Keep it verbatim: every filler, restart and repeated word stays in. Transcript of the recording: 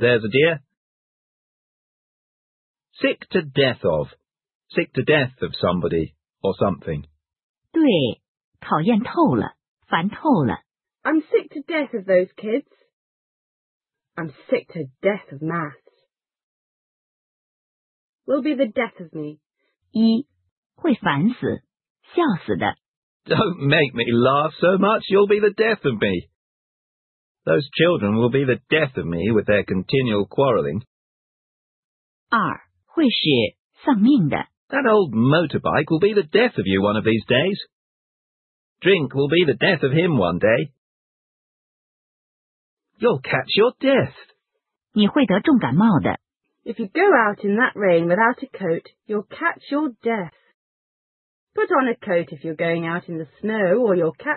there's a dear. Sick to death of. Sick to death of somebody or something. 对，讨厌透了，烦透了。 I'm sick to death of those kids. I'm sick to death of maths. Will be the death of me. 一，会烦死，笑死的。 Don't make me laugh so much, you'll be the death of me. Those children will be the death of me with their continual quarrelling. 二，会使丧命的。 That old motorbike will be the death of you one of these days. Drink will be the death of him one day. You'll catch your death. 你会得重感冒的。 If you go out in that rain without a coat, you'll catch your death. Put on a coat if you're going out in the snow, or you'll catch